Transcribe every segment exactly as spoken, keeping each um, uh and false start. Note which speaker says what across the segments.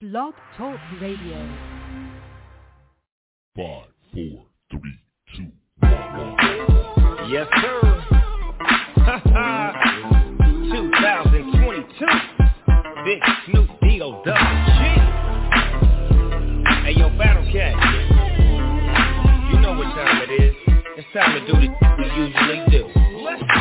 Speaker 1: Blog Talk Radio.
Speaker 2: Five, four, three, two, one.
Speaker 3: Yes, sir. twenty twenty-two. Big Snoop D-O double G. Hey, yo, Battle Cat. You know what time it is. It's time to do the we usually do. Let's go.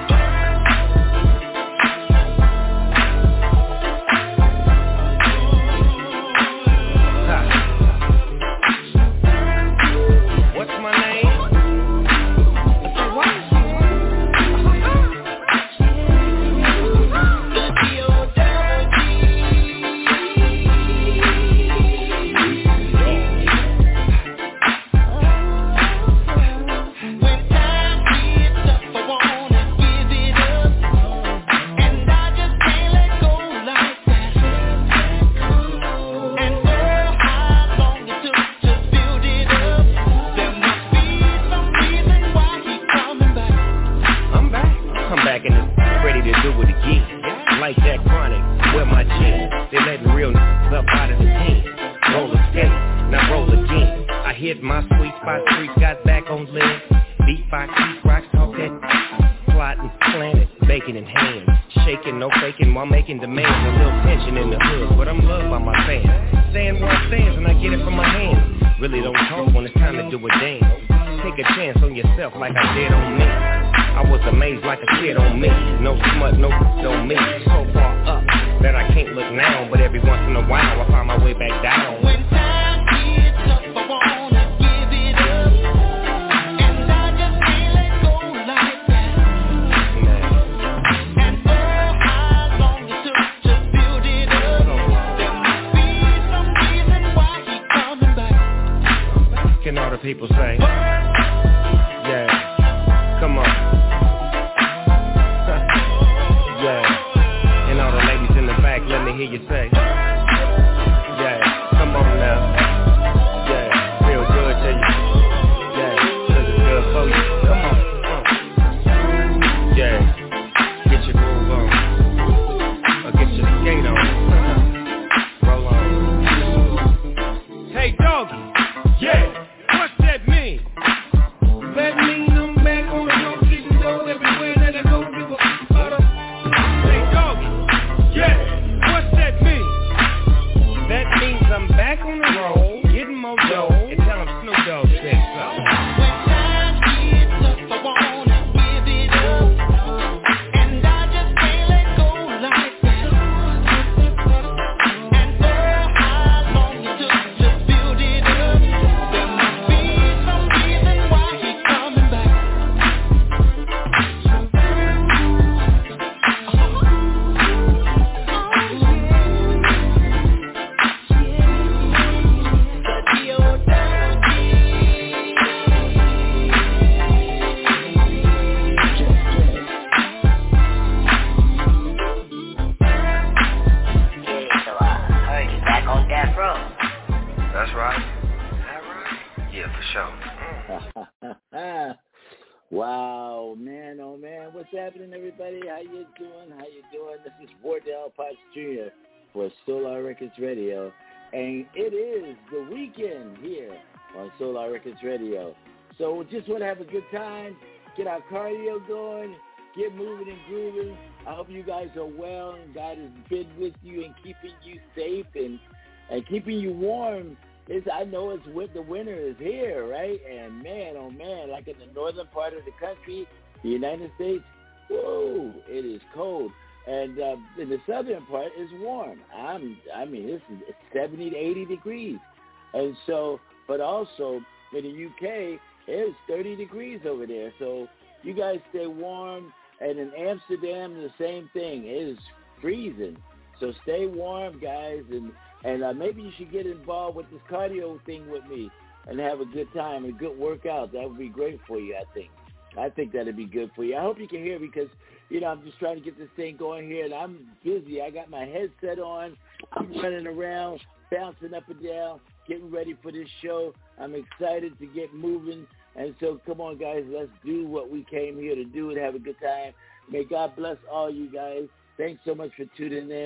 Speaker 4: Radio, and it is the weekend here on Solar Records Radio. So we just want to have a good time, get our cardio going, get moving and grooving. I hope you guys are well and God has been with you and keeping you safe and, and keeping you warm. It's, I know it's with the winter is here, right? And man, oh man, like in the northern part of the country, the United States, whoa, it is cold. And uh, in the southern part is warm. I'm, I mean, this is seventy to eighty degrees. And so, but also in the U K, it's thirty degrees over there. So you guys stay warm. And in Amsterdam, the same thing. It is freezing. So stay warm, guys. And, and uh, maybe you should get involved with this cardio thing with me and have a good time, a good workout. That would be great for you, I think. I think that would be good for you. I hope you can hear me because, you know, I'm just trying to get this thing going here, and I'm busy. I got my headset on. I'm running around, bouncing up and down, getting ready for this show. I'm excited to get moving. And so come on, guys, let's do what we came here to do and have a good time. May God bless all you guys. Thanks so much for tuning in.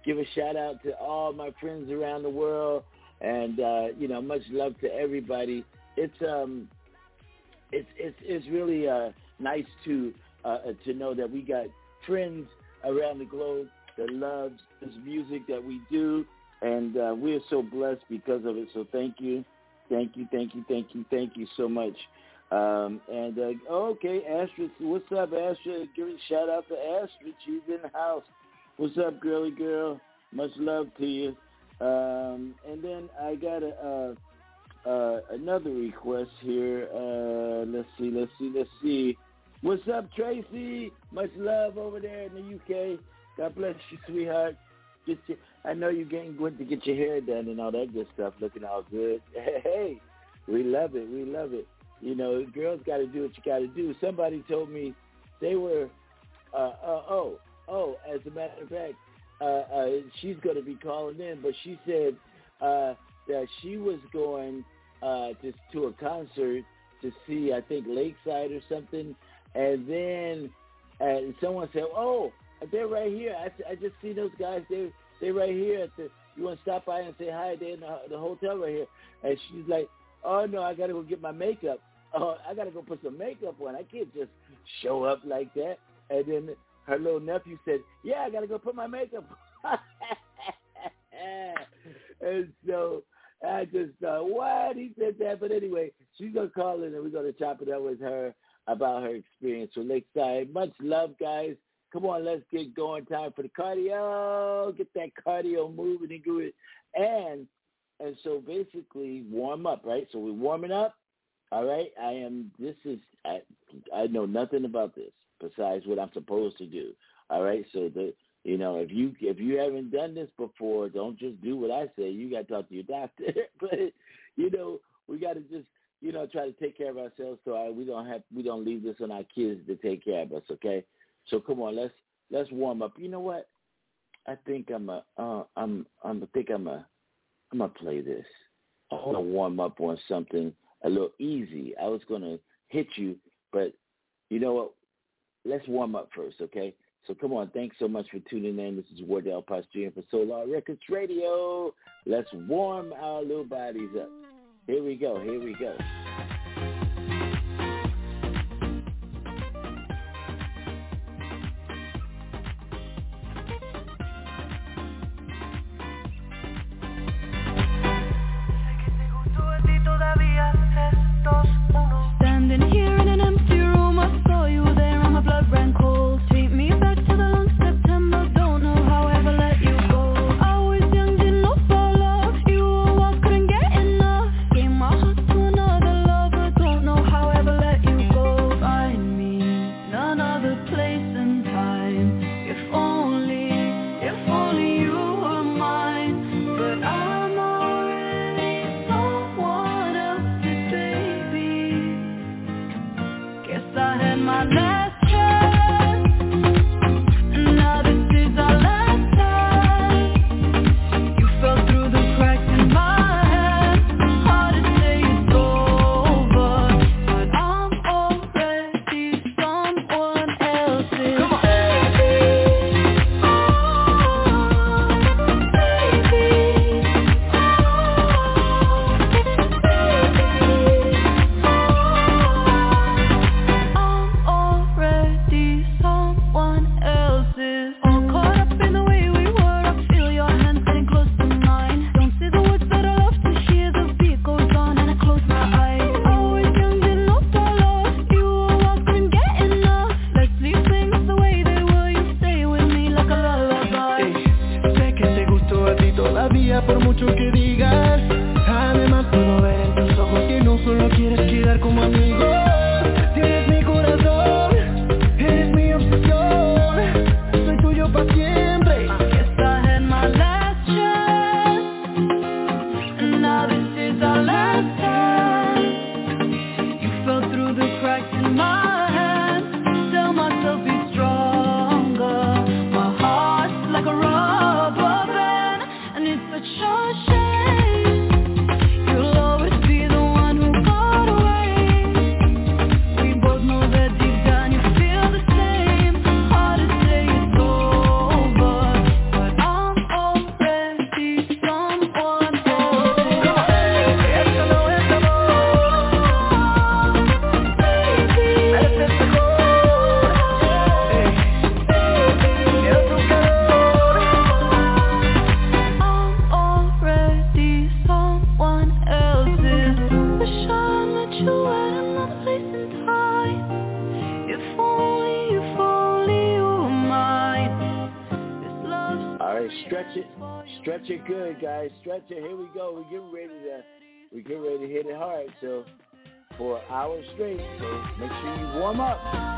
Speaker 4: give a shout out to all my friends around the world, and uh, you know, much love to everybody. It's um, it's it's it's really uh, nice to uh, to know that we got friends around the globe that loves this music that we do, and uh, we're so blessed because of it. So thank you, thank you, thank you, thank you, thank you so much. Um, and uh, okay, Astrid, what's up, Astrid? Give a shout out to Astrid. She's in the house. What's up, girly girl? Much love to you. Um, and then I got a, uh, uh, another request here. Uh, let's see, let's see, let's see. What's up, Tracy? Much love over there in the U K. God bless you, sweetheart. Get your, I know you're getting good to get your hair done and all that good stuff, looking all good. Hey, we love it. We love it. You know, girls got to do what you got to do. Somebody told me they were, uh, uh, oh, oh, as a matter of fact, uh, uh, she's going to be calling in, but she said uh, that she was going uh, to, to a concert to see, I think, Lakeside or something, and then uh, someone said, oh, they're right here. I, I just see those guys. They they right here. At the, you want to stop by and say hi? They're in the, the hotel right here. And she's like, oh, no, I got to go get my makeup. Oh, I got to go put some makeup on. I can't just show up like that. And then her little nephew said, yeah, I got to go put my makeup on. And so I just thought, what? He said that. But anyway, she's going to call in and we're going to chop it up with her about her experience with Lakeside. Much love, guys. Come on, let's get going. Time for the cardio. Get that cardio moving and do it. And, and so basically warm up, right? So we're warming up. All right, I am, this is, I, I know nothing about this besides what I'm supposed to do. All right, so, the, you know, if you if you haven't done this before, don't just do what I say. You got to talk to your doctor. But, you know, we got to just, you know, try to take care of ourselves so I, we don't have, we don't leave this on our kids to take care of us, okay? So come on, let's, let's warm up. You know what? I think I'm a, uh, I'm, I'm, I think I'm a, I'm going to play this. I want to warm up on something a little easy. I was going to hit you, but you know what? Let's warm up first, okay? So come on. Thanks so much for tuning in. This is Wardell Postrian for Solar Records Radio. Let's warm our little bodies up. Here we go. Here we go.
Speaker 5: Standing here in an empty room, I saw you there and my blood ran cold. Take me back to the long September, don't know how I ever let you go. I was young, didn't know for love, you were wild, couldn't get enough. Gave my heart to another lover, don't know how I ever let you go. Find me in another place and time, if only, if only you were mine. But I'm already someone else's baby. Guess I had my last chance, and now this is our last time. You fell through the cracks in my hands. Hard to say it's over, but I'm already someone else's. Come on. Baby, I'm already someone else's. All caught up in the way we were. I feel your hands getting close to mine. Don't say the words that I love to hear. The beat goes on and I close my eyes. I was young, didn't know for love. You were wild, couldn't get enough. Let's leave things the way they were. You stay with me like a lullaby.
Speaker 6: Sé que te gustó a ti todavía por mucho que digas. Además puedo ver en tus ojos que no solo quieres quedar como amigo. Tienes mi corazón, eres mi obsesión. Soy tuyo para siempre.
Speaker 5: Guess I had my last chance, and now this is our last time. You fell through the cracks in my hands. Tell myself be stronger. My heart's like a rubber band, and it's such a shame. You'll always be the one who got away. We both know that deep down you feel the same. Hard to say it's over, but I'm
Speaker 4: Stretch it good, guys. Stretch it. Here we go. We're getting ready to we're getting ready to hit it hard. So for an hour straight. So make sure you warm up.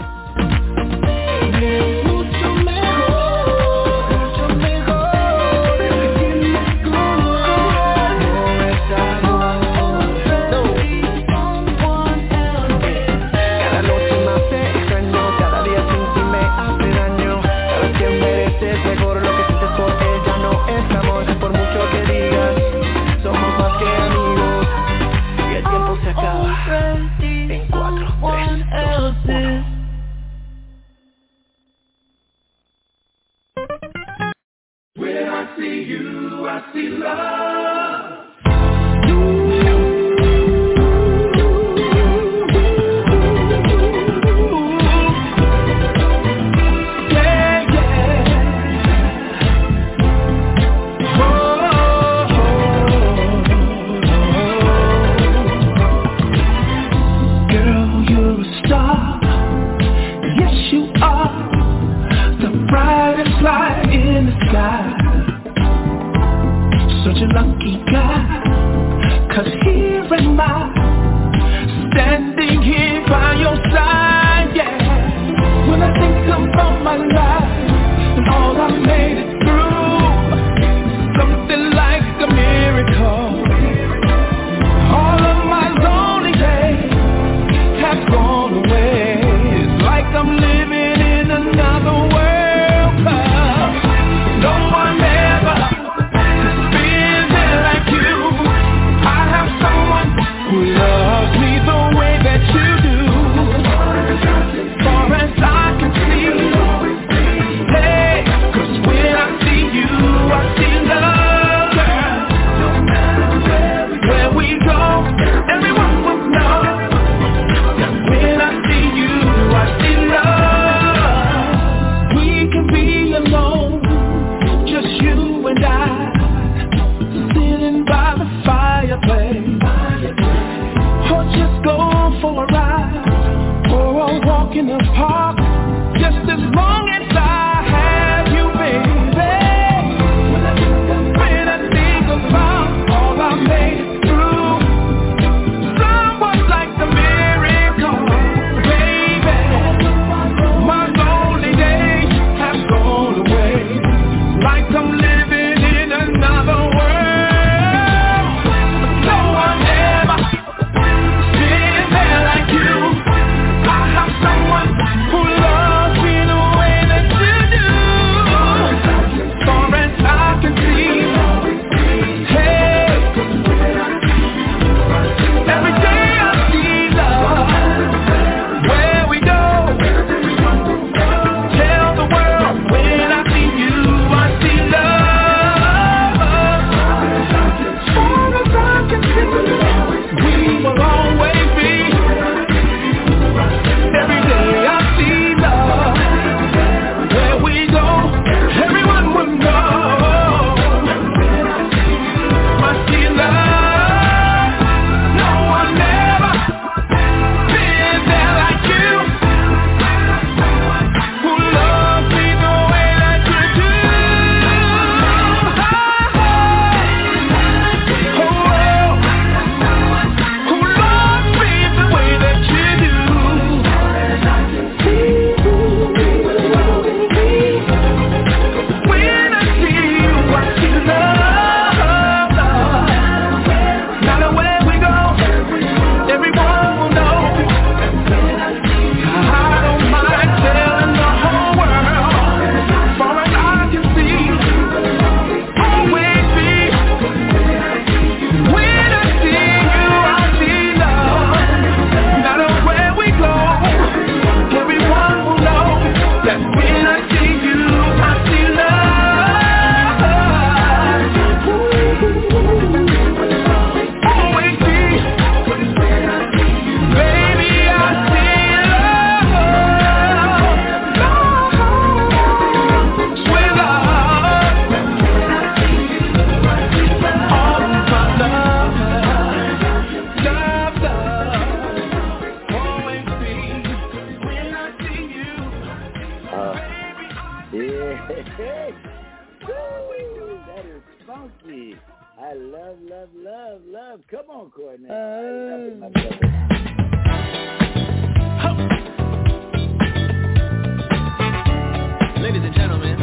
Speaker 6: When I see you, I see love. Yeah, yeah. Oh, girl, you're a star. Yes, you are. The brightest light in the sky. Such a lucky guy, 'cause here am I, standing here by your side, yeah. When I think about my life and all I made it through, something like a miracle. All of my lonely days have gone away. It's like I'm living in another world, 'cause no one ever who loves me the way that you do. Far as I can see, hey, 'cause when I see you, I see love, girl. Where we go, everyone will know that when I see you, I see love. We can be alone, just you and I, sitting by the fireplace. Or just go for a ride, or a walk in the park, just as long as I have you, baby. When I think about all I made it through, someone like a miracle, baby. My lonely days have gone away, like I'm living in another world.
Speaker 4: I love, love, love, love. Come on, Courtney.
Speaker 7: Uh,
Speaker 4: I love it, my brother.
Speaker 3: Ladies and gentlemen,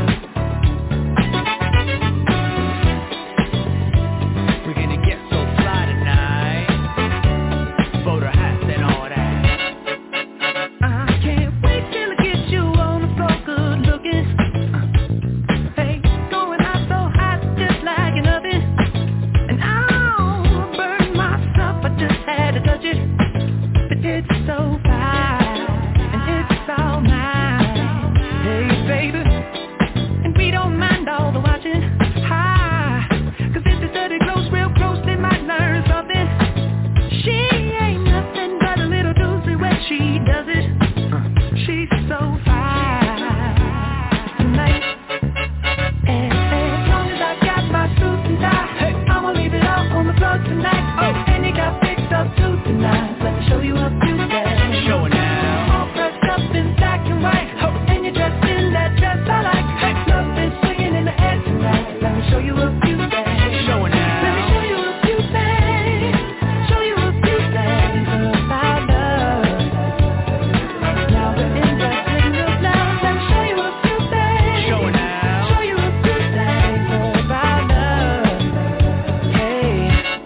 Speaker 3: we're gonna get so fly tonight. Photo hats and all that.
Speaker 5: I can't wait till I get you on the floor, good looking. Hey, going out so hot, just like an oven. And I'll burn myself, I just had to touch it. But it's so fine, and it's all mine. Hey, baby, and we don't mind all the watching. Hi, cause if it's dirty close, real close, they might learn something. She ain't nothing but a little doozy when she does it. She's so fine tonight. And as long as I got my suit and tie, I'ma leave it all on the floor tonight. Oh, and you got fixed up too tonight. Let me show you a few things.
Speaker 3: Show it now.
Speaker 5: All dressed up in black and white, and you're dressed in that dress I like. Love is swinging in the air tonight. Let me show you a few things.
Speaker 3: Show it now.
Speaker 5: Let me show you a few things. Show you a few things about love. Now we're in the swing of love. Let me show you a few things.
Speaker 3: Show it now.
Speaker 5: Show you a few things about love. Hey,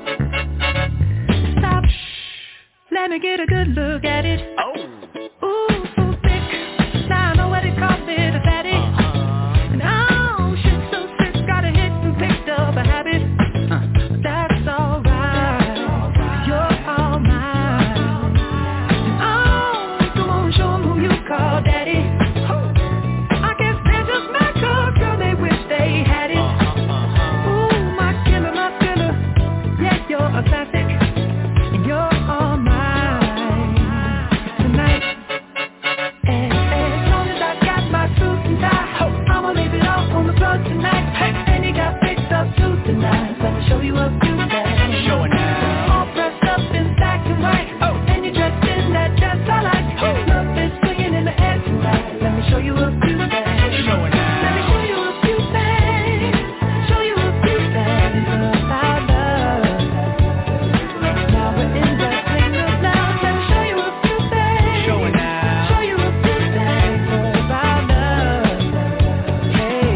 Speaker 5: stop. Let me get a good look at it.
Speaker 3: Oh.
Speaker 5: Ooh, so thick. Now I know what it calls it, a fatty. And oh, shit so sick, got a hit and picked up a habit. That's alright, you're all mine. Oh, go on, show 'em who you call daddy. I guess they're just mad 'cause, girl, they wish they had it. Ooh, my killer, my killer. Yeah, you're a classic, and you're all mine tonight. And as long as I got my suit and tie, I'ma leave it all on the floor tonight. And you got fixed up too tonight. Let me show you a few things.
Speaker 3: Show it now.
Speaker 5: All dressed up in black and white, and you're dressed in that dress I like. Love is swinging in the air tonight. Let me show you a few things.
Speaker 3: Show it now.
Speaker 5: Let me show you a few things. Show you a few things about love. Now we're in the swing of love. Let me show you a few things.
Speaker 3: Show it now.
Speaker 5: Show you a few things about love. Hey.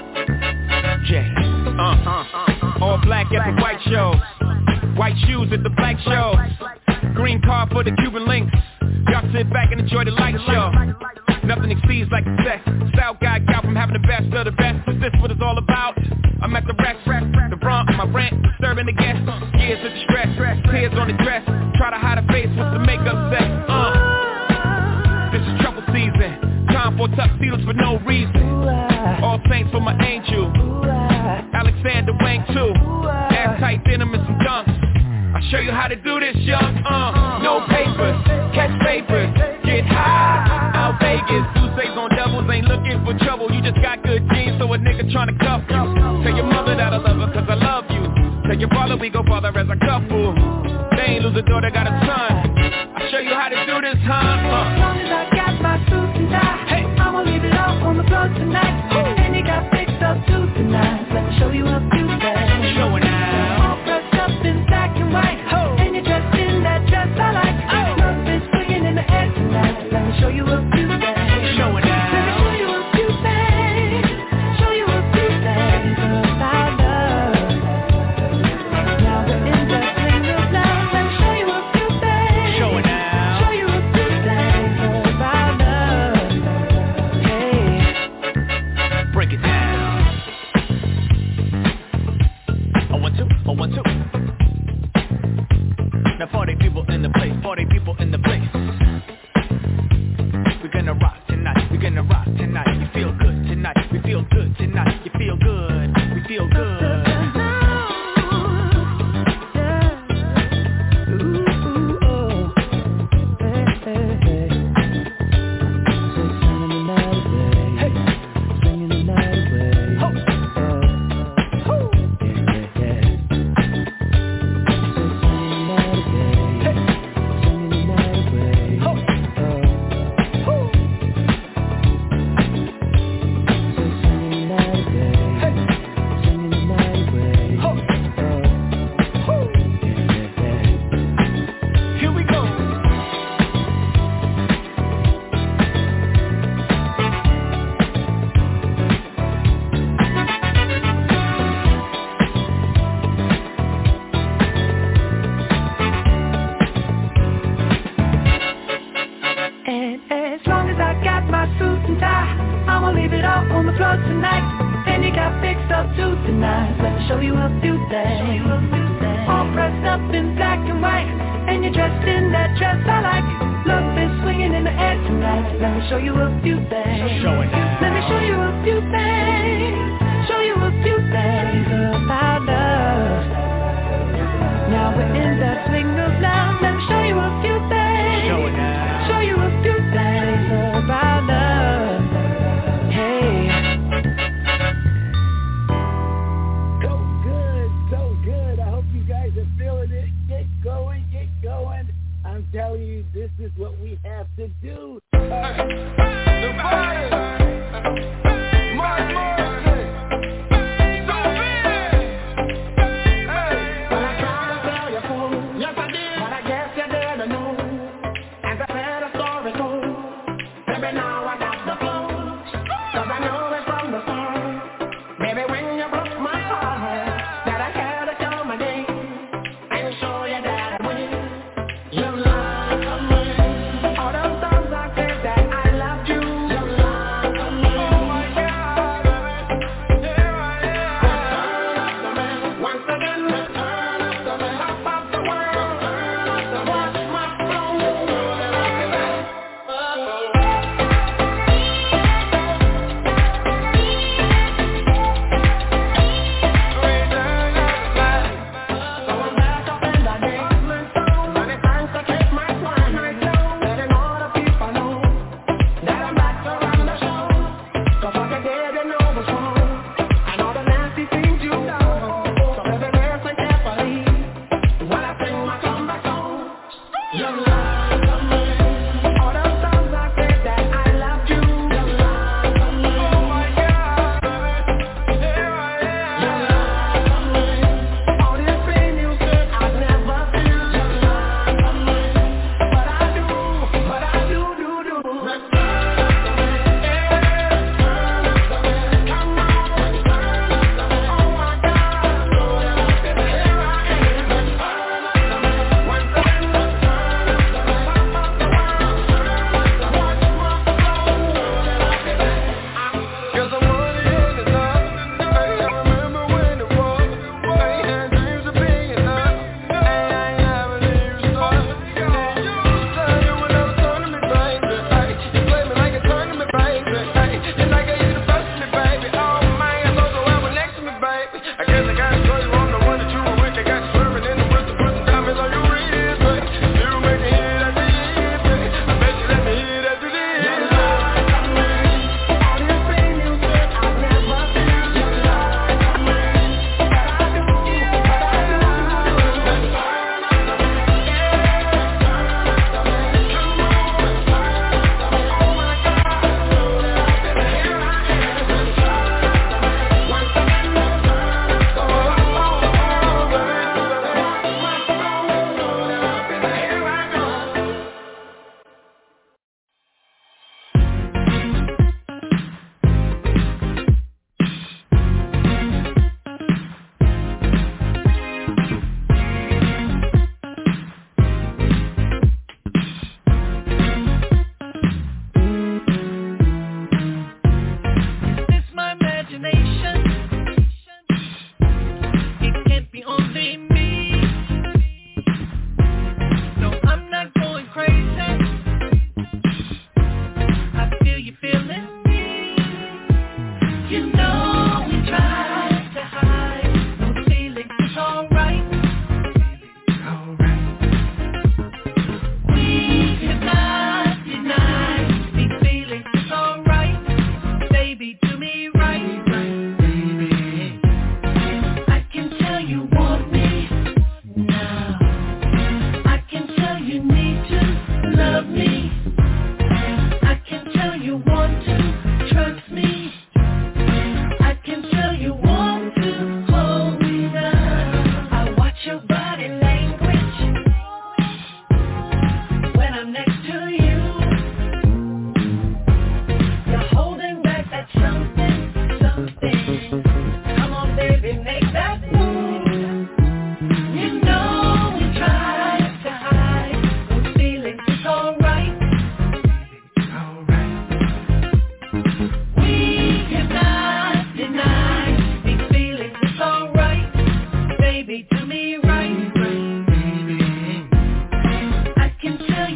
Speaker 3: Jay. Uh, uh, uh, all black at the white show. White shoes at the black show. Green car for the Cuban links. Y'all sit back and enjoy the light show. Nothing exceeds like the sex. Style guy, gal from having the best of the best. Is this what it's all about? I'm at the rest. The brunt, my rent, disturbing the guests. Years of distress, tears on the dress. Try to hide a face with the makeup set. Uh, this is trouble season. Time for tuxedos for no reason. All saints for my angel. Alexander Wang too. Ass tight denim and some dunks. I'll show you how to do this, young. Uh, no papers, catch papers, get high. Out Vegas, Tuesdays on doubles, ain't looking for trouble. You just got good genes, so a nigga tryna cuff you. Tell your mother that I love her, cause I love you. Tell your father we go father as a couple. They ain't lose a daughter, got a son. I'll show you how to do this, huh?
Speaker 5: As long as I got my suit and tie,
Speaker 3: Hey.
Speaker 5: I'ma leave it all on the floor tonight. And you got fixed up too tonight. Let me show you a few things.
Speaker 3: Show it now.
Speaker 5: All dressed up in black and white, and you're dressed in that dress I like. Love is swinging in the air tonight. Let me show you a few things.
Speaker 3: Show it now.
Speaker 5: Let me show you a few things. Show you a few things about love. Now we're in the swing of love. Let me show you a few things.
Speaker 3: Show it now.
Speaker 5: Show you a few things about love. Hey.
Speaker 3: Break it down. I want to, I want to. Now party people in the place, party people in the place. We're gonna rock tonight, we're gonna rock tonight. You feel good tonight, we feel good tonight. You feel good, we feel good.
Speaker 6: Singing the
Speaker 5: out tonight, and you got fixed up too tonight. Let me show you a few things. All dressed up in black and white, and you're dressed in that dress I like. Love is swinging in the air tonight. Let me show you a few things. Let me show you a few things. Show you a few things about us. Now we're in that swing of love. Let me show you a few things. Show you a few things about us. Hey.
Speaker 4: So good, so good. I hope you guys are feeling it. Get going, get going. I'm telling you, this is what we have to do.
Speaker 6: The fire, my mercy, so big. Hey, well, I tried to tell you fool, yes I did, but I guess you didn't know. As I said, a story told. Baby, now I got the flow, 'cause I know it from the start. Baby, when you broke my heart, that I had to come again and show you that I win. You love me. All those times I said that I loved you. You love me. Oh my God, baby. Yeah, yeah. Once again, return of the man. Top of the world. Watch my flow. So I'm back up in the game. But it's time to take my time. Letting all the people know that I'm back to run the show. 'Cause what you did, you know was wrong. And all the nasty things you done. So baby, listen carefully.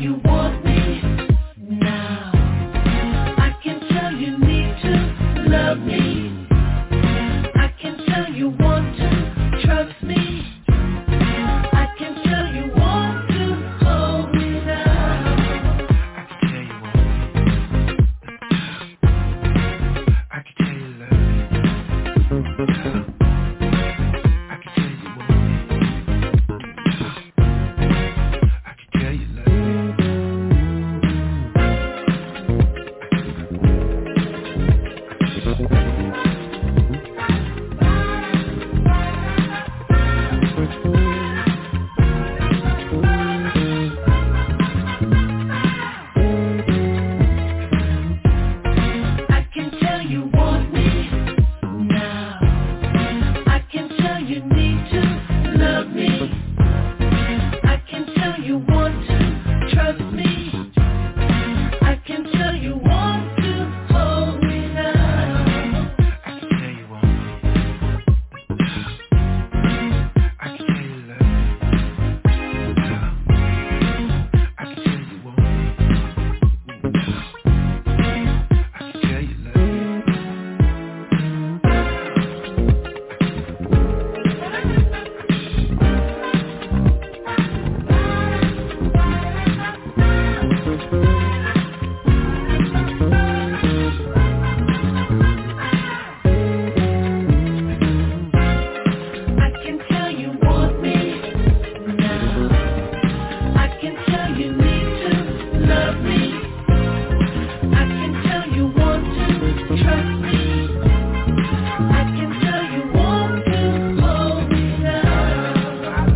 Speaker 5: you want me now. I can tell you need to love me. I can tell you want to trust me. I can tell you want to hold me now.
Speaker 6: I can tell you want me. I can tell you love me. I can tell you love me.
Speaker 5: I can tell you want me now. I can tell you need to love me. I can tell you want to trust me. I can tell you want to hold me now.
Speaker 6: I can tell you want me. I can tell you love me. I can tell you want me. I can tell you love me.
Speaker 5: I can tell you want me now. I can tell you need to love me. I can tell you want to trust me. I can tell you want to hold me now.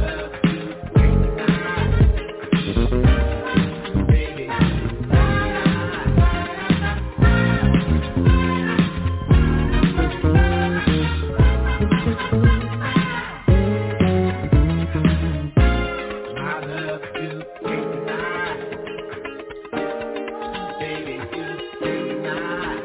Speaker 6: I love you, can't deny. Baby, you can't deny.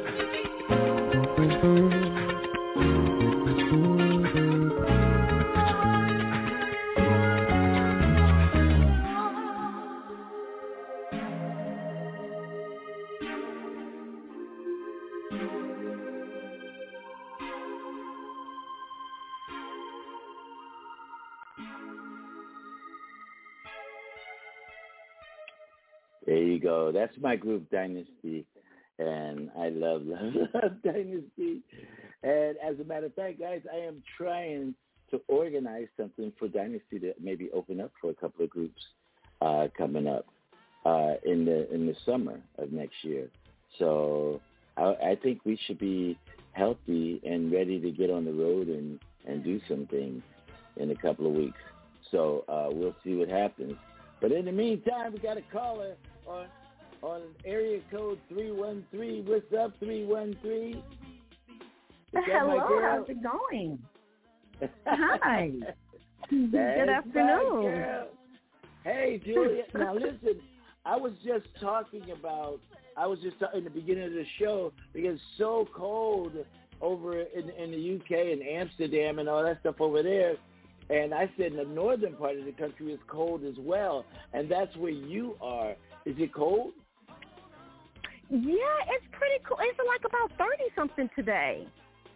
Speaker 4: There you go. That's my group, Dynasty. And I love, love, love Dynasty. And as a matter of fact, guys, I am trying to organize something for Dynasty to maybe open up for a couple of groups uh, coming up uh, in the in the summer of next year. So I, I think we should be healthy and ready to get on the road and, and do some things in a couple of weeks. So uh, we'll see what happens. But in the meantime, we got a caller on on area code three one three. What's up, three one three?
Speaker 7: Hello, how's it going? Hi. Good afternoon.
Speaker 4: Girl. Hey, Julia. Now listen, I was just talking about, I was just in the beginning of the show because it's so cold over in, in the U K and Amsterdam and all that stuff over there. And I said in the northern part of the country is cold as well. And that's where you are. Is it cold?
Speaker 7: Yeah, it's pretty cool. It's like about thirty-something today.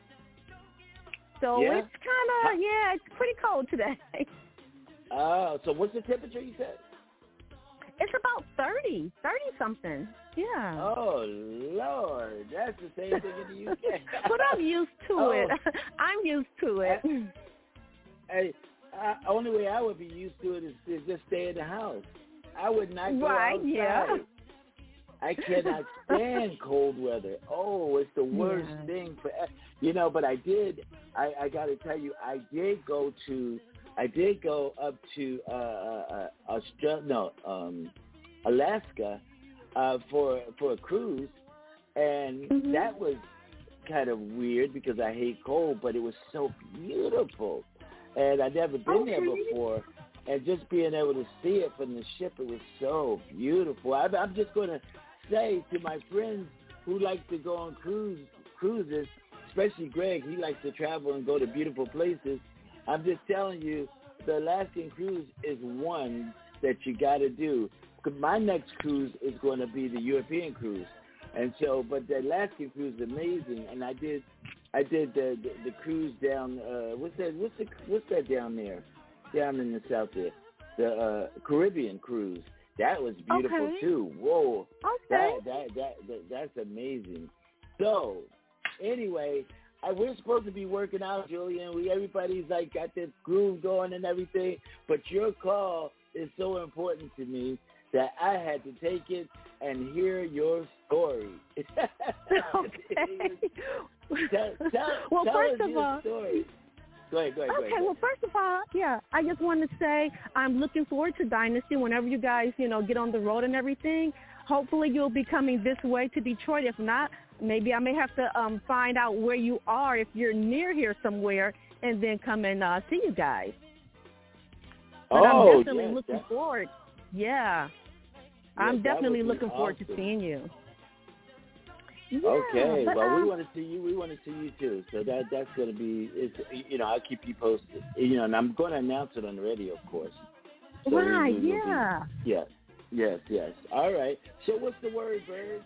Speaker 7: So
Speaker 4: Yeah?
Speaker 7: it's kind of, yeah, it's pretty cold today.
Speaker 4: Oh, so what's the temperature you said?
Speaker 7: It's about thirty, thirty-something. Yeah.
Speaker 4: Oh, Lord. That's the same thing in the U K.
Speaker 7: But I'm used to
Speaker 4: Oh.
Speaker 7: it. I'm used to it.
Speaker 4: Hey, uh, only way I would be used to it is to just stay in the house. I would not go
Speaker 7: Right,
Speaker 4: outside.
Speaker 7: yeah.
Speaker 4: I cannot stand cold weather. Oh, it's the worst
Speaker 7: Yeah.
Speaker 4: thing for you know. But I did. I, I got to tell you, I did go to. I did go up to uh, uh, Australia, no, um, Alaska uh, for for a cruise, and
Speaker 7: Mhm.
Speaker 4: that was kind of weird because I hate cold, but it was so beautiful, and I'd never been there
Speaker 7: Okay.
Speaker 4: before. And just being able to see it from the ship, it was so beautiful. I, I'm just going to say to my friends who like to go on cruise cruises, especially Greg, he likes to travel and go to beautiful places. I'm just telling you, the Alaskan cruise is one that you got to do. my next cruise is going to be the European cruise, and so but the Alaskan cruise is amazing. And I did I did the the, the cruise down uh, what's that what's the what's that down there down in the south there the uh, Caribbean cruise. That was beautiful
Speaker 7: Okay.
Speaker 4: too. Whoa,
Speaker 7: Okay.
Speaker 4: that, that that that that's amazing. So anyway. I, we're supposed to be working out, Julian. We everybody's like got this groove going and everything, but your call is so important to me that I had to take it and hear your story.
Speaker 7: Okay.
Speaker 4: tell, tell,
Speaker 7: well,
Speaker 4: tell
Speaker 7: first
Speaker 4: us
Speaker 7: of
Speaker 4: your
Speaker 7: all,
Speaker 4: story. Go ahead, go ahead, go
Speaker 7: okay.
Speaker 4: ahead.
Speaker 7: Well, first of all, yeah, I just want to say I'm looking forward to Dynasty. Whenever you guys, you know, get on the road and everything, hopefully you'll be coming this way to Detroit. If not, maybe I may have to um, find out where you are if you're near here somewhere, and then come and uh, see you guys. But
Speaker 4: oh,
Speaker 7: I'm definitely
Speaker 4: yes,
Speaker 7: looking
Speaker 4: that,
Speaker 7: forward. Yeah,
Speaker 4: yes,
Speaker 7: I'm
Speaker 4: that
Speaker 7: definitely
Speaker 4: would be
Speaker 7: looking forward to
Speaker 4: awesome.
Speaker 7: seeing you. Yeah,
Speaker 4: Okay,
Speaker 7: but,
Speaker 4: well,
Speaker 7: um,
Speaker 4: we want to see you. We want to see you too. So that that's going to be, it's, you know, I'll keep you posted. You know, and I'm going to announce it on the radio, of course. So we-
Speaker 7: right,
Speaker 4: we will be-
Speaker 7: yeah.
Speaker 4: yes, yes, yes. All right. So what's the word, Bird?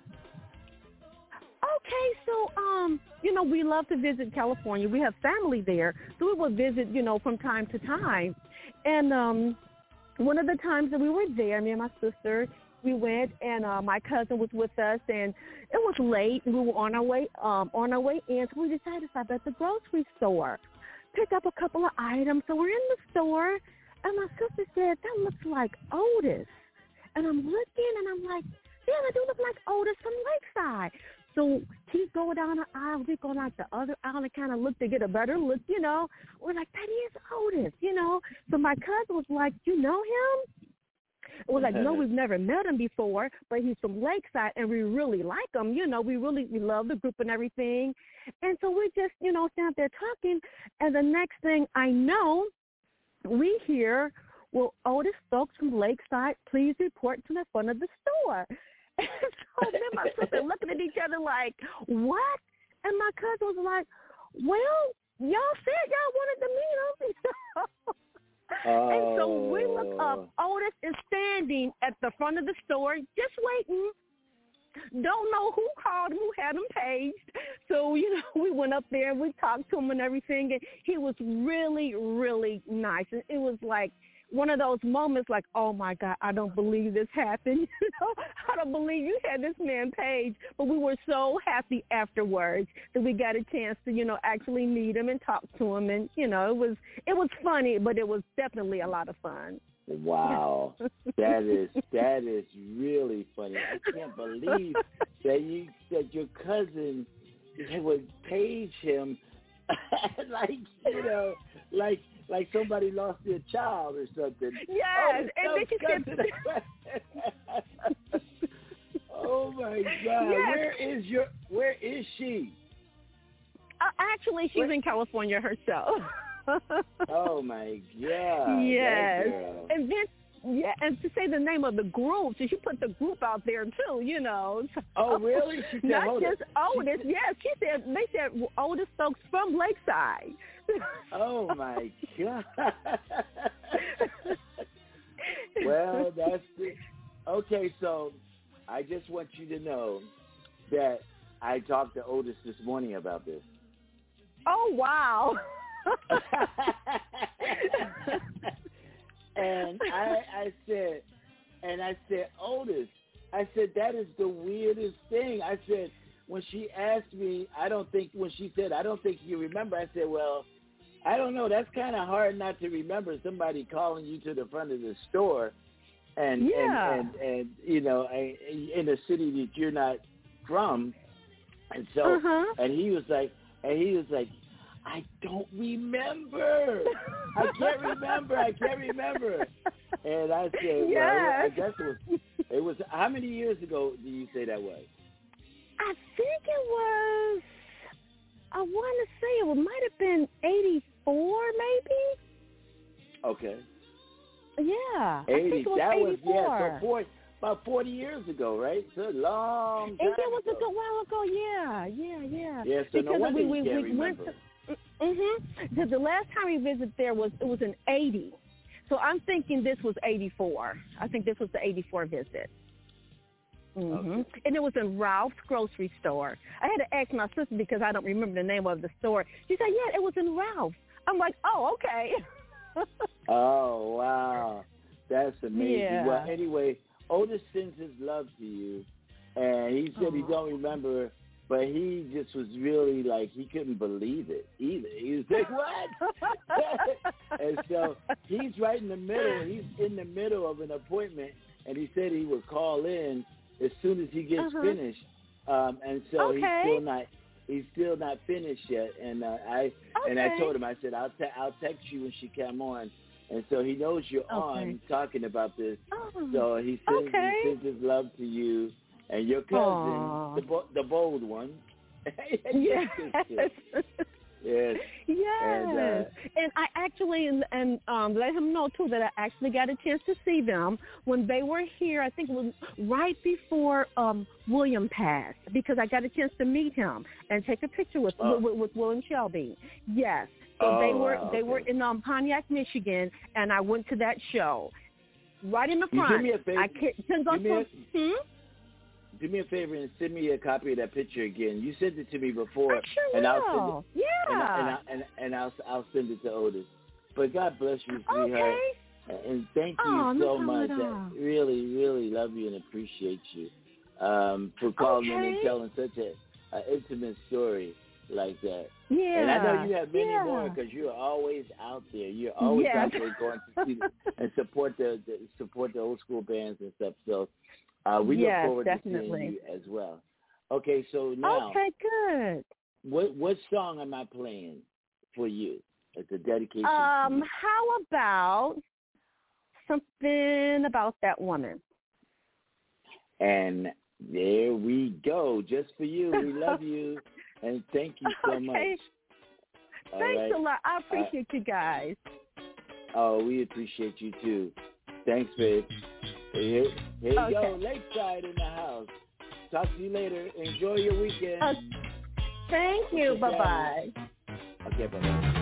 Speaker 7: Okay, so um, you know, we love to visit California. We have family there, so we will visit, you know, from time to time. And um, one of the times that we were there, me and my sister, we went, and uh, my cousin was with us, and it was late, and we were on our way um on our way in, so we decided to stop at the grocery store, pick up a couple of items. So we're in the store, and my sister said, "That looks like Otis," and I'm looking, and I'm like, "Yeah, that do look like Otis from Lakeside." So he go down the aisle, we go like the other aisle and kind of look to get a better look, you know. We're like, that is Otis, you know. So my cousin was like, you know him? We're like, no, we've never met him before, but he's from Lakeside, and we really like him, you know. We really, we love the group and everything. And so we just, you know, stand there talking, and the next thing I know, we hear, well, Otis Stokes from Lakeside, please report to the front of the store. And so then my sister looking at each other like, what? And my cousin was like, well, y'all said y'all wanted to meet him.
Speaker 4: Oh.
Speaker 7: And so we look up. Otis is standing at the front of the store just waiting. Don't know who called him, who had him paged. So, you know, we went up there and we talked to him and everything. And he was really, really nice. And it was like one of those moments like, oh, my God, I don't believe this happened. You know, I don't believe you had this man paged. But we were so happy afterwards that we got a chance to, you know, actually meet him and talk to him. And, you know, it was it was funny, but it was definitely a lot of fun.
Speaker 4: Wow, that is that is really funny. I can't believe that you that your cousin would page him like you know like like somebody lost their child or something.
Speaker 7: Yes,
Speaker 4: oh,
Speaker 7: and then she
Speaker 4: said, "Oh my God,
Speaker 7: yes.
Speaker 4: where is your where is she?"
Speaker 7: Uh, actually, she's
Speaker 4: Where?
Speaker 7: in California herself.
Speaker 4: Oh my God!
Speaker 7: Yes,
Speaker 4: that girl.
Speaker 7: and then yeah, and to say the name of the group, so she put the group out there too. You know.
Speaker 4: Oh really? She said,
Speaker 7: Not
Speaker 4: hold
Speaker 7: just
Speaker 4: it.
Speaker 7: Otis.
Speaker 4: She,
Speaker 7: yes, she said they said Otis Stokes from Lakeside.
Speaker 4: Oh my God! Well, that's it. Okay. So I just want you to know that I talked to Otis this morning about this.
Speaker 7: Oh wow.
Speaker 4: And I, I said, and I said, Otis, I said, that is the weirdest thing. I said, when she asked me, I don't think, when she said, I don't think you remember, I said, well, I don't know. That's kind of hard not to remember somebody calling you to the front of the store and,
Speaker 7: yeah.
Speaker 4: and, and, and, you know, in a city that you're not from. And so,
Speaker 7: uh-huh.
Speaker 4: and he was like, and he was like, I don't remember. I can't remember. I can't remember. And I said,
Speaker 7: yes.
Speaker 4: well, I guess it was, it was, how many years ago do you say that was?
Speaker 7: I think it was, I want to say it might have been eighty-four maybe.
Speaker 4: Okay.
Speaker 7: Yeah.
Speaker 4: eighty.
Speaker 7: I think it was
Speaker 4: that
Speaker 7: eighty-four.
Speaker 4: was, yeah, so forty, about forty years ago, right? It's a long time
Speaker 7: And it was
Speaker 4: ago.
Speaker 7: a good while ago, yeah, yeah, yeah.
Speaker 4: Yeah, so no
Speaker 7: because
Speaker 4: wonder
Speaker 7: we,
Speaker 4: you
Speaker 7: we,
Speaker 4: can't
Speaker 7: we
Speaker 4: remember.
Speaker 7: Went to, mm-hmm. Because the last time we visited there was, it was in eighty. So I'm thinking this was eighty-four. I think this was the eighty-four visit. Mm-hmm. Okay. And it was in Ralph's grocery store. I had to ask my sister because I don't remember the name of the store. She said, yeah, it was in Ralph's. I'm like, oh, okay.
Speaker 4: Oh, wow. That's amazing.
Speaker 7: Yeah.
Speaker 4: Well, anyway, Otis sends his love to you. And he said Aww. He don't remember, but he just was really like, he couldn't believe it either. He was like, what? And so he's right in the middle. He's in the middle of an appointment, and he said he would call in as soon as he gets uh-huh. finished. Um, and so
Speaker 7: okay.
Speaker 4: he's still not he's still not finished yet. And uh, I okay. and I told him, I said, I'll te- I'll text you when she come on. And so he knows you're okay. on talking about this. Oh. So he sends, okay. he sends his love to you and your cousin, Aww. the bo- the bold one.
Speaker 7: Yes.
Speaker 4: Yes.
Speaker 7: Yes.
Speaker 4: And, uh,
Speaker 7: and I actually, and, and um, let him know, too, that I actually got a chance to see them when they were here. I think it was right before um, William passed, because I got a chance to meet him and take a picture with
Speaker 4: oh.
Speaker 7: with, with William Shelby. Yes. So
Speaker 4: oh,
Speaker 7: they were
Speaker 4: wow,
Speaker 7: they
Speaker 4: okay.
Speaker 7: were in um, Pontiac, Michigan, and I went to that show. Right in the
Speaker 4: you
Speaker 7: front.
Speaker 4: Do me a favor.
Speaker 7: I can't,
Speaker 4: do, me a,
Speaker 7: hmm?
Speaker 4: do me a favor and send me a copy of that picture again. You sent it to me before.
Speaker 7: I sure
Speaker 4: and
Speaker 7: will.
Speaker 4: I'll send it,
Speaker 7: yeah.
Speaker 4: And, I, and, I, and, and I'll, I'll send it to Otis. But God bless you, sweetheart.
Speaker 7: Okay.
Speaker 4: And thank you
Speaker 7: oh,
Speaker 4: so
Speaker 7: no
Speaker 4: much. I really, really love you and appreciate you um, for calling
Speaker 7: okay.
Speaker 4: in and telling such a, a intimate story like that.
Speaker 7: Yeah.
Speaker 4: And I know you have many
Speaker 7: yeah.
Speaker 4: more because you're always out there. You're always
Speaker 7: yes.
Speaker 4: out there going to see the, and support the, the support the old school bands and stuff. So uh, we
Speaker 7: yes,
Speaker 4: look forward
Speaker 7: definitely.
Speaker 4: to seeing you as well. Okay, so now,
Speaker 7: okay, good.
Speaker 4: What what song am I playing for you as a dedication?
Speaker 7: Um, how about something about that woman?
Speaker 4: And there we go, just for you. We love you, and thank you so
Speaker 7: okay.
Speaker 4: much. All
Speaker 7: Thanks
Speaker 4: right.
Speaker 7: a lot. I appreciate uh, you guys.
Speaker 4: Oh, we appreciate you too. Thanks, babe. Here, here you
Speaker 7: okay.
Speaker 4: go, Lakeside in the house. Talk to you later. Enjoy your weekend.
Speaker 7: Uh, thank you.
Speaker 4: Okay,
Speaker 7: bye-bye.
Speaker 4: Okay, bye-bye.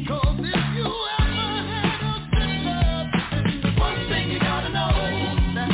Speaker 6: One thing you gotta know.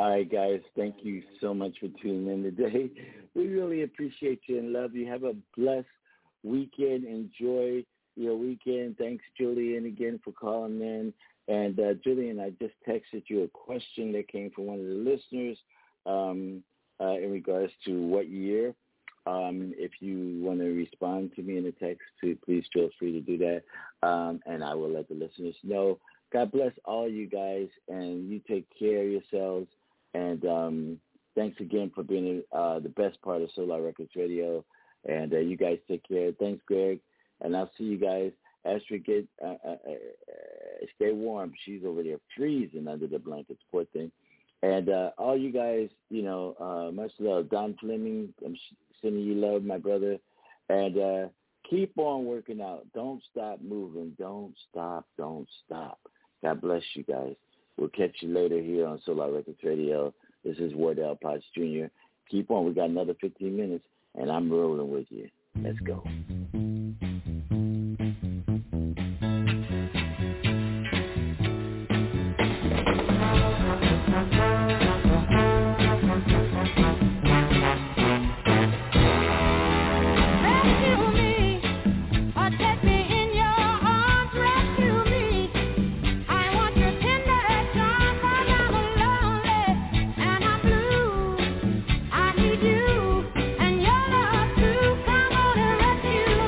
Speaker 4: All right, guys. Thank you so much for tuning in today. We really appreciate you and love you. Have a blessed weekend. Enjoy your weekend. Thanks, Julian, again for calling in. And uh, Julian, I just texted you a question that came from one of the listeners um, uh, in regards to what year. Um, if you want to respond to me in a text, too, please feel free to do that, um, and I will let the listeners know. God bless all you guys, and you take care of yourselves. And um, thanks again for being uh, the best part of Solar Records Radio. And uh, you guys take care. Thanks, Greg. And I'll see you guys. Astrid, get uh, uh, uh, stay warm. She's over there freezing under the blankets, poor thing. And uh, all you guys, you know, uh, much love. Don Fleming, I'm sending you love, my brother. And uh, keep on working out. Don't stop moving. Don't stop. Don't stop. God bless you guys. We'll catch you later here on Solar Records Radio. This is Wardell Potts Junior Keep on. We got another fifteen minutes, and I'm rolling with you. Let's go.
Speaker 5: You and your love to come on and rescue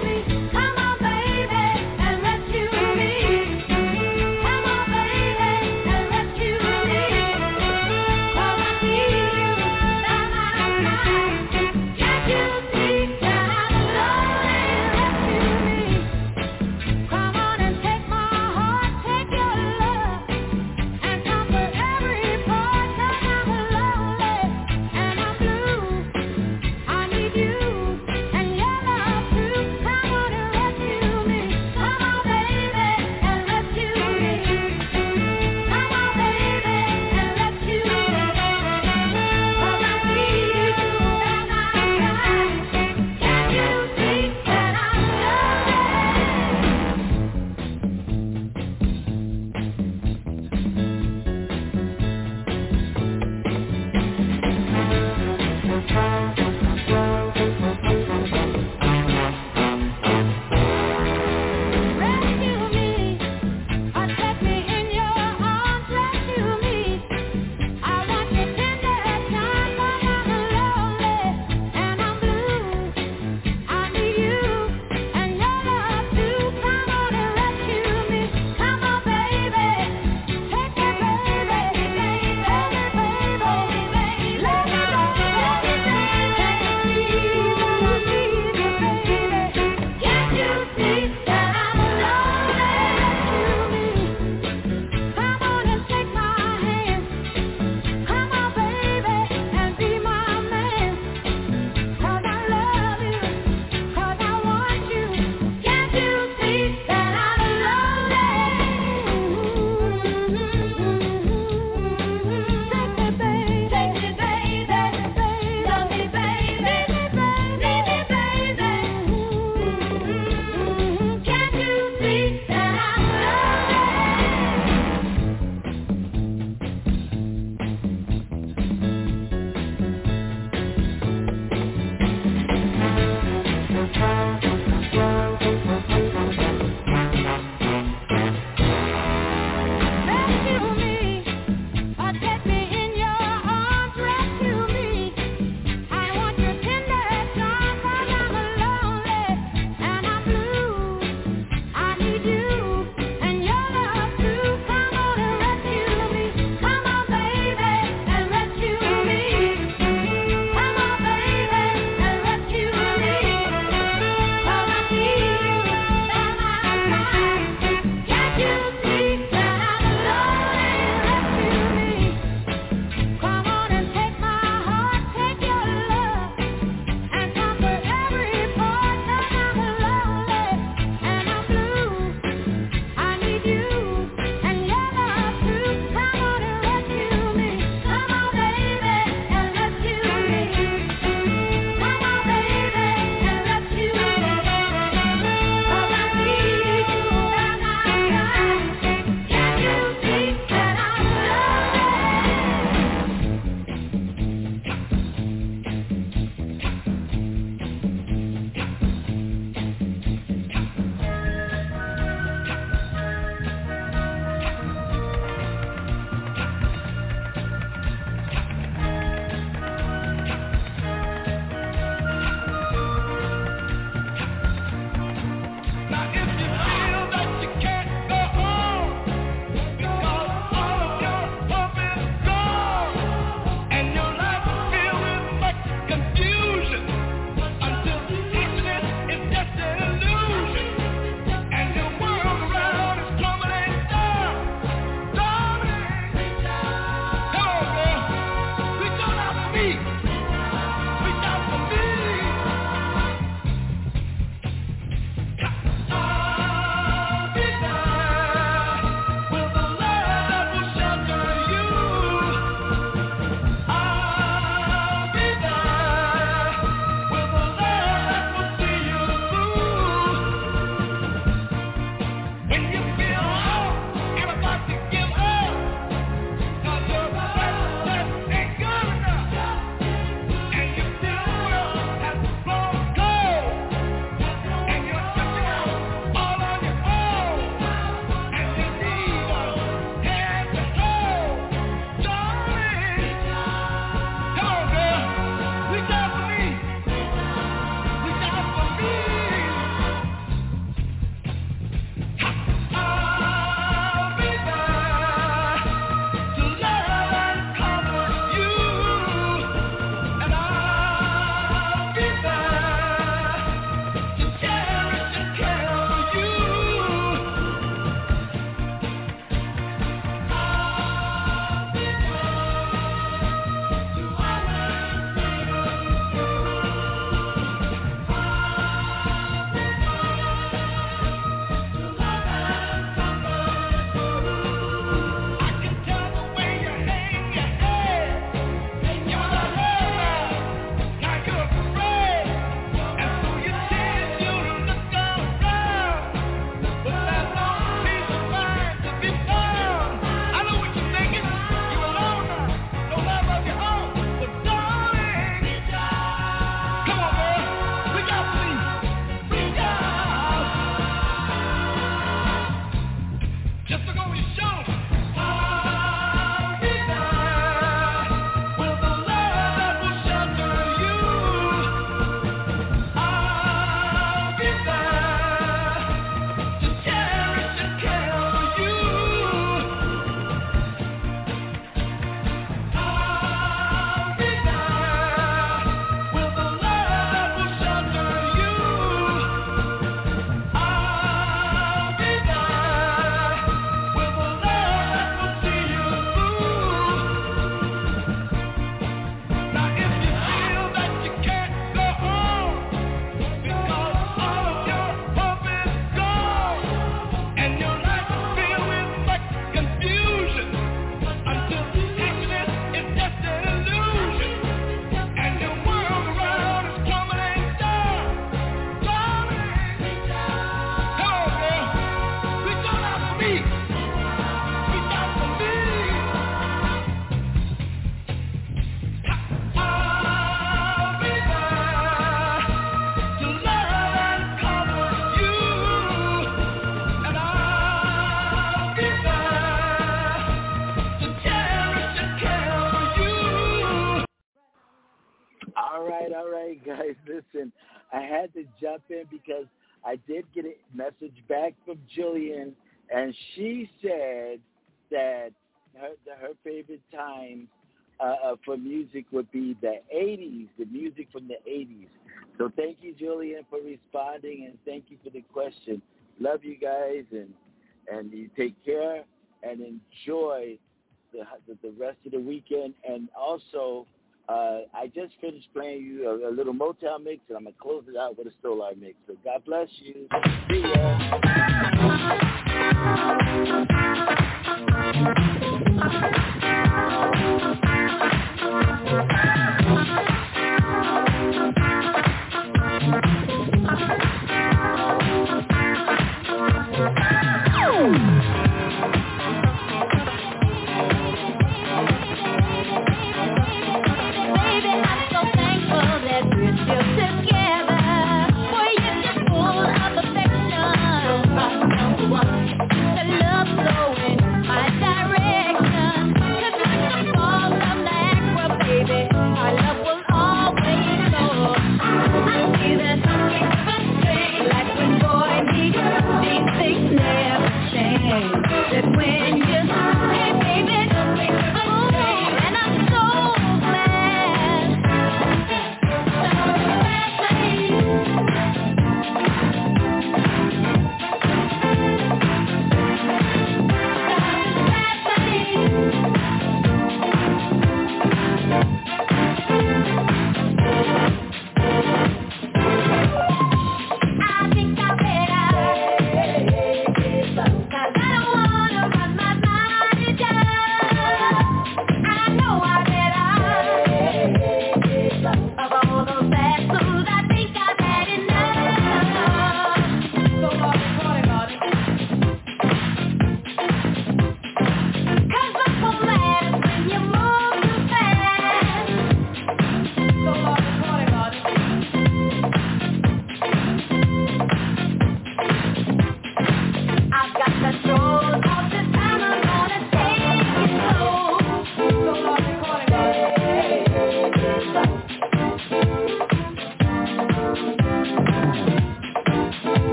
Speaker 4: All right, all right, guys. Listen, I had to jump in because I did get a message back from Jillian, and she said that her her favorite time uh, for music would be the eighties, the music from the eighties. So thank you, Jillian, for responding, and thank you for the question. Love you guys, and and you take care and enjoy the the, the rest of the weekend. And also, uh, I just finished playing you a, a little Motown mix, and I'm going to close it out with a Solar mix. So God bless you. See ya.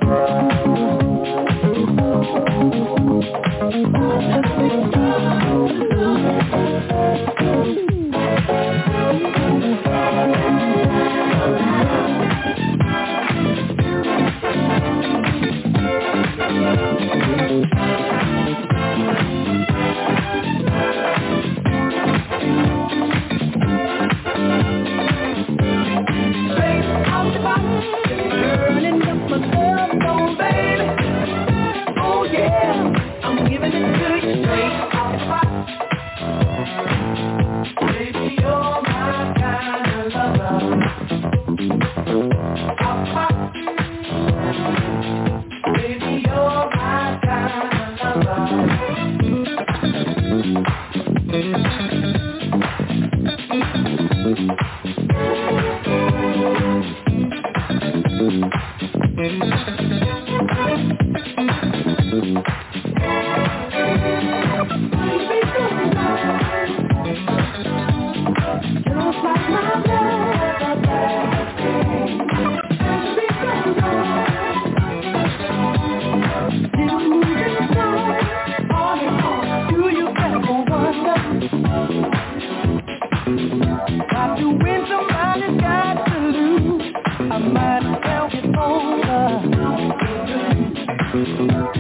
Speaker 6: Got to win, somebody's got to lose. I might as well get over.